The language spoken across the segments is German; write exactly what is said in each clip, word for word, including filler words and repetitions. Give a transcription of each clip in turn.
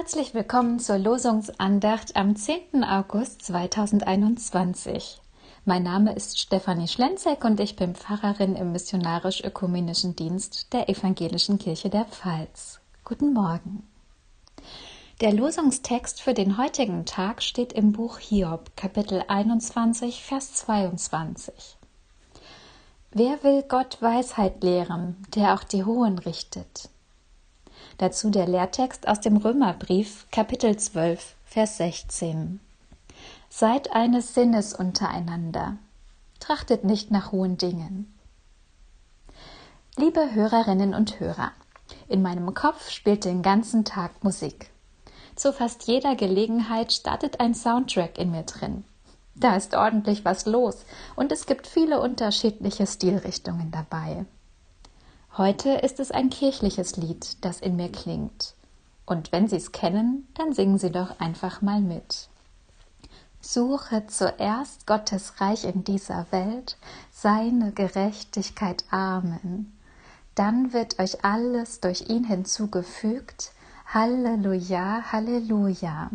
Herzlich willkommen zur Losungsandacht am zehnten August zweitausendeinundzwanzig. Mein Name ist Stefanie Schlenzek und ich bin Pfarrerin im Missionarisch-Ökumenischen Dienst der Evangelischen Kirche der Pfalz. Guten Morgen. Der Losungstext für den heutigen Tag steht im Buch Hiob, Kapitel einundzwanzig, Vers zweiundzwanzig. Wer will Gott Weisheit lehren, der auch die Hohen richtet? Dazu der Lehrtext aus dem Römerbrief, Kapitel zwölf, Vers sechzehn. Seid eines Sinnes untereinander, trachtet nicht nach hohen Dingen. Liebe Hörerinnen und Hörer, in meinem Kopf spielt den ganzen Tag Musik. Zu fast jeder Gelegenheit startet ein Soundtrack in mir drin. Da ist ordentlich was los und es gibt viele unterschiedliche Stilrichtungen dabei. Heute ist es ein kirchliches Lied, das in mir klingt. Und wenn Sie es kennen, dann singen Sie doch einfach mal mit. Suche zuerst Gottes Reich in dieser Welt, seine Gerechtigkeit Amen. Dann wird euch alles durch ihn hinzugefügt. Halleluja, Halleluja.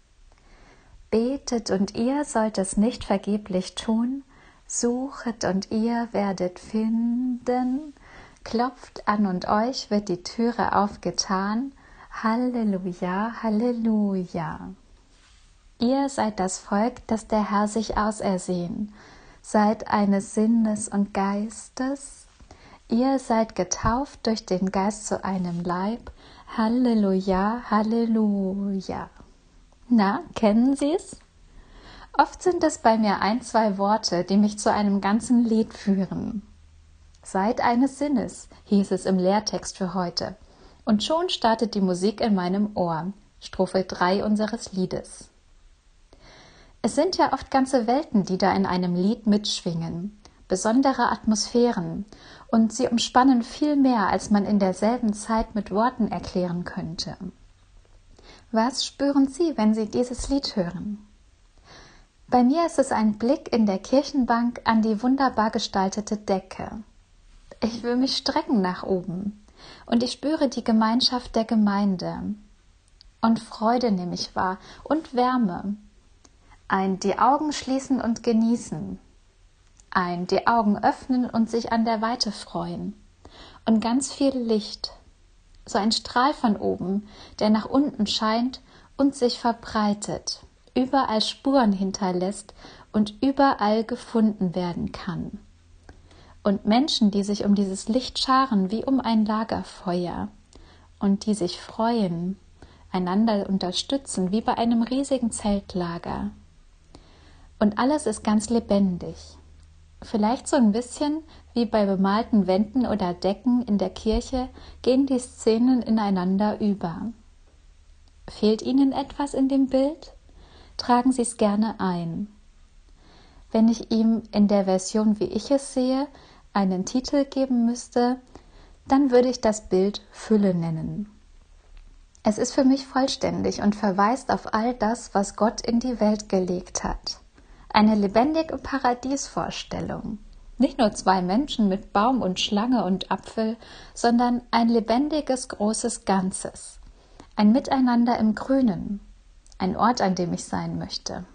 Betet und ihr sollt es nicht vergeblich tun. Suchet und ihr werdet finden. Klopft an und euch wird die Türe aufgetan. Halleluja, Halleluja. Ihr seid das Volk, das der Herr sich ausersehen. Seid eines Sinnes und Geistes. Ihr seid getauft durch den Geist zu einem Leib. Halleluja, Halleluja. Na, kennen Sie's? Oft sind es bei mir ein, zwei Worte, die mich zu einem ganzen Lied führen. Seid eines Sinnes, hieß es im Lehrtext für heute. Und schon startet die Musik in meinem Ohr, Strophe drei unseres Liedes. Es sind ja oft ganze Welten, die da in einem Lied mitschwingen, besondere Atmosphären, und sie umspannen viel mehr, als man in derselben Zeit mit Worten erklären könnte. Was spüren Sie, wenn Sie dieses Lied hören? Bei mir ist es ein Blick in der Kirchenbank an die wunderbar gestaltete Decke. Ich will mich strecken nach oben und ich spüre die Gemeinschaft der Gemeinde. Und Freude nehme ich wahr und Wärme. Ein die Augen schließen und genießen. Ein die Augen öffnen und sich an der Weite freuen. Und ganz viel Licht. So ein Strahl von oben, der nach unten scheint und sich verbreitet, überall Spuren hinterlässt und überall gefunden werden kann. Und Menschen, die sich um dieses Licht scharen wie um ein Lagerfeuer und die sich freuen, einander unterstützen wie bei einem riesigen Zeltlager. Und alles ist ganz lebendig. Vielleicht so ein bisschen wie bei bemalten Wänden oder Decken in der Kirche gehen die Szenen ineinander über. Fehlt Ihnen etwas in dem Bild? Tragen Sie es gerne ein. Wenn ich ihm in der Version, wie ich es sehe, einen Titel geben müsste, dann würde ich das Bild Fülle nennen. Es ist für mich vollständig und verweist auf all das, was Gott in die Welt gelegt hat. Eine lebendige Paradiesvorstellung. Nicht nur zwei Menschen mit Baum und Schlange und Apfel, sondern ein lebendiges, großes Ganzes. Ein Miteinander im Grünen. Ein Ort, an dem ich sein möchte.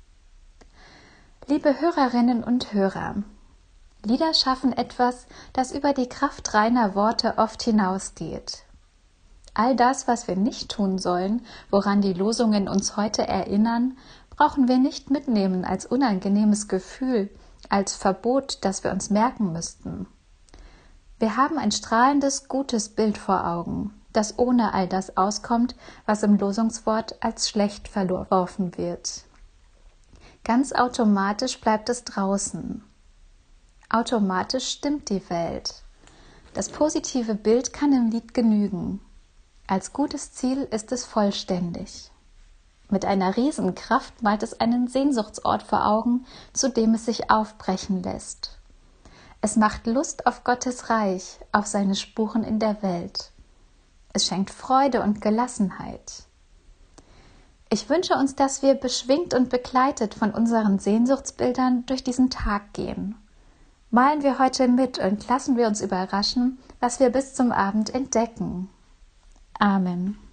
Liebe Hörerinnen und Hörer, Lieder schaffen etwas, das über die Kraft reiner Worte oft hinausgeht. All das, was wir nicht tun sollen, woran die Losungen uns heute erinnern, brauchen wir nicht mitnehmen als unangenehmes Gefühl, als Verbot, das wir uns merken müssten. Wir haben ein strahlendes, gutes Bild vor Augen, das ohne all das auskommt, was im Losungswort als schlecht verworfen wird. Ganz automatisch bleibt es draußen. Automatisch stimmt die Welt. Das positive Bild kann im Lied genügen. Als gutes Ziel ist es vollständig. Mit einer Riesenkraft malt es einen Sehnsuchtsort vor Augen, zu dem es sich aufbrechen lässt. Es macht Lust auf Gottes Reich, auf seine Spuren in der Welt. Es schenkt Freude und Gelassenheit. Ich wünsche uns, dass wir beschwingt und begleitet von unseren Sehnsuchtsbildern durch diesen Tag gehen. Malen wir heute mit und lassen wir uns überraschen, was wir bis zum Abend entdecken. Amen.